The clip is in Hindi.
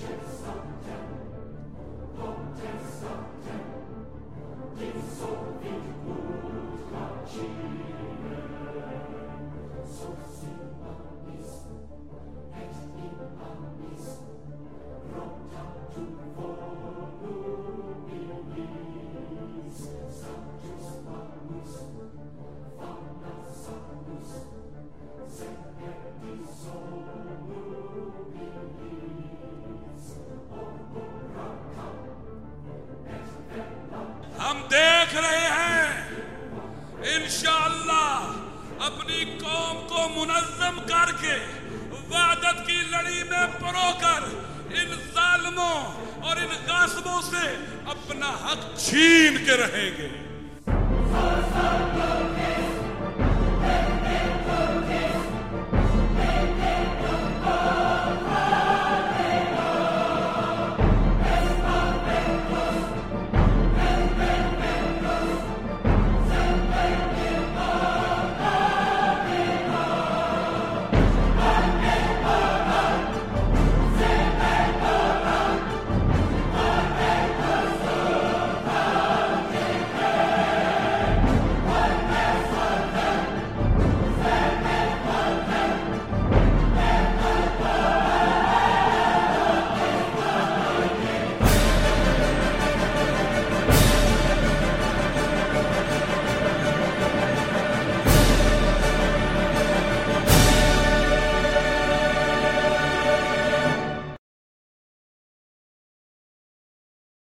हम देख रहे हैं इंशाअल्लाह अपनी कौम को मुनज़्ज़म करके वहदत की लड़ी में परोकर इन जालिमों और इन गासिबों से अपना हक छीन के रहेंगे।